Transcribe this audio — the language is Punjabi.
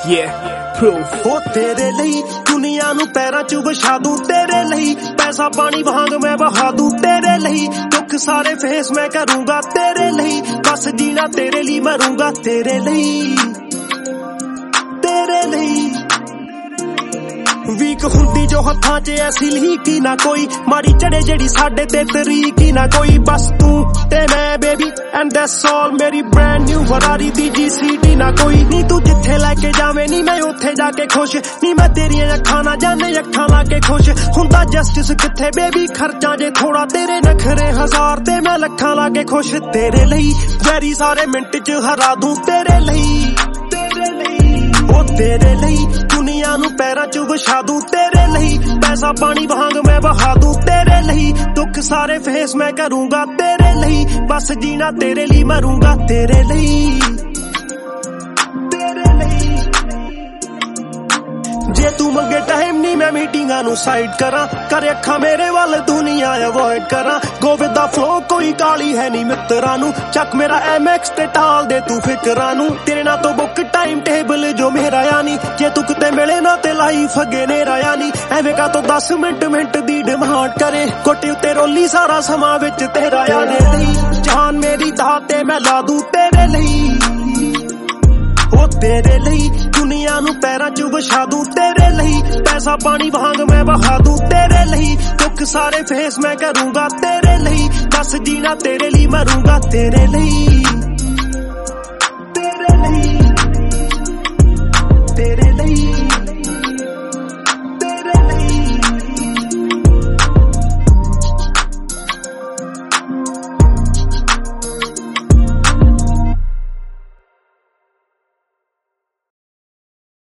proof ਉਹ ਤੇਰੇ ਲਈ ਦੁਨੀਆ ਨੂੰ ਪੈਰਾਂ 'ਚ ਵਿਛਾ ਦੂੰ ਤੇਰੇ ਲਈ ਪੈਸਾ ਪਾਣੀ ਵਾਂਗ ਮੈਂ ਬਹਾ ਦੂੰ ਤੇਰੇ ਲਈ ਦੁੱਖ ਸਾਰੇ ਫੇਸ ਮੈਂ ਕਰੂੰਗਾ ਤੇਰੇ ਲਈ ਬਸ ਜੀਣਾ ਤੇਰੇ ਲਈ ਮਰੂੰਗਾ ਤੇਰੇ ਲਈ ਤੇਰੇ ਲਈ ਵੀਕ ਹੁੰਦੀ ਜੋ ਹੱਥਾਂ 'ਚ ਐਸੀ ਲੀਕ ਹੀ ਨਾ ਕੋਈ ਮਾਰੀ ਚੜੇ ਜਿਹੜੀ ਸਾਡੇ ਤੇ ਤਰੀਕ ਹੀ ਨਾ ਕੋਈ ਬਸ ਤੂੰ ਤੇ ਮੈਂ ਬੇਬੀ ਐਂਡ ਦੈਟਸ ਆਲ ਮੇਰੀ ਬ੍ਰੈਂਡ ਨਿਊ ਫਰਾਰੀ ਦੀ GCD ਨਾ ਕੋਈ ਨੀ ਤੂੰ ਜਿੱਥੇ ਲੈ ਕੇ ਜਾਵੇਂ ਨੀ ਮੈਂ ਉੱਥੇ ਜਾ ਕੇ ਖੁਸ਼ ਨੀ ਮੈਂ ਤੇਰੀਆਂ ਅੱਖਾਂ ਨਾ ਜਾਣੇ ਅੱਖਾਂ ਲਾ ਕੇ ਖੁਸ਼ ਹੁੰਦਾ ਜਸਟਿਸ ਕਿੱਥੇ ਬੇਬੀ ਖਰਚਾ ਜੇ ਥੋੜਾ ਤੇਰੇ ਨਖਰੇ ਹਜ਼ਾਰ ਤੇ ਮੈਂ ਲੱਖਾਂ ਲਾ ਕੇ ਖੁਸ਼ ਤੇਰੇ ਲਈ ਵੈਰੀ ਸਾਰੇ ਮਿੰਟ 'ਚ ਹਰਾ ਦੂੰ ਤੇਰੇ ਲਈ ਉਹ ਤੇਰੇ ਲਈ ਦੁਨੀਆ ਨੂੰ ਪੈਰਾਂ 'ਚ ਵਿਛਾ ਦੂੰ ਤੇਰੇ ਲਈ ਪੈਸਾ ਪਾਣੀ ਵਾਂਗ ਮੈਂ ਬਹਾ ਦੂੰ ਤੇਰੇ ਲਈ ਦੁੱਖ ਸਾਰੇ ਫੇਸ ਮੈਂ ਕਰੂੰਗਾ ਤੇਰੇ ਲਈ ਬਸ ਜੀਣਾ ਤੇਰੇ ਲਈ ਮਰੂੰਗਾ ਤੇਰੇ ਲਈ ਜੇ ਤੂੰ ਮੰਗੇ ਟਾਈਮ ਨਹੀਂ ਮੈਂ ਮੀਟਿੰਗਾਂ ਨੂੰ ਸਾਈਡ ਕਰਾਂ ਕਰ ਅੱਖਾਂ ਮੇਰੇ ਵੱਲ ਦੁਨੀਆ ਅਵੋਇਡ ਕਰਾਂ ਗੋ ਵਿਦ ਦਾ ਫਲੋ ਕੋਈ ਕਾਲੀ ਹੈ ਨਹੀਂ ਮਿੱਤਰਾਂ ਨੂੰ ਚੱਕ ਮੇਰਾ MX ਤੇ ਟਾਲ ਦੇ ਤੂੰ ਫਿਕਰਾਂ ਨੂੰ ਤੇਰੇ ਨਾਲ ਤੋਂ ਬੁੱਕ ਟਾਈਮ ਟੇਬਲ ਜੋ ਮੇਰਾ ਯਾਨੀ ਜੇ ਤੂੰ ਕਿਤੇ ਮਿਲੇ ਨਾ ਤੇ ਲਾਈਫ ਅੱਗੇ ਨੇਰਾ ਯਾਨੀ ਐਵੇਂ ਕਾ ਤੋਂ 10 ਮਿੰਟ ਦੀ ਡਿਮਾਂਡ ਕਰੇ ਕੋਟੇ ਉੱਤੇ ਰੋਲੀ ਸਾਰਾ ਸਮਾਂ ਵਿੱਚ ਤੇਰਾ ਯਾਦੇ ਲਈ ਜਾਨ ਮੇਰੀ ਦਾ ਤੇ ਮੈਂ ਲਾ ਦੂੰ ਤੇਰੇ ਲਈ ਉਹ ਤੇਰੇ ਲਈ ਦੁਨੀਆ ਨੂੰ ਪੈਰਾਂ 'ਚ ਵਿਛਾ ਦੂੰ ਤੇਰੇ ਲਈ ਪੈਸਾ ਪਾਣੀ ਵਾਂਗ ਮੈਂ ਬਹਾ ਦੂੰ ਤੇਰੇ ਲਈ ਦੁੱਖ ਸਾਰੇ ਫੇਸ ਮੈਂ ਕਰੂੰਗਾ ਤੇਰੇ ਲਈ ਬਸ ਜੀਣਾ ਤੇਰੇ ਲਈ ਮਰੂੰਗਾ ਤੇਰੇ ਲਈ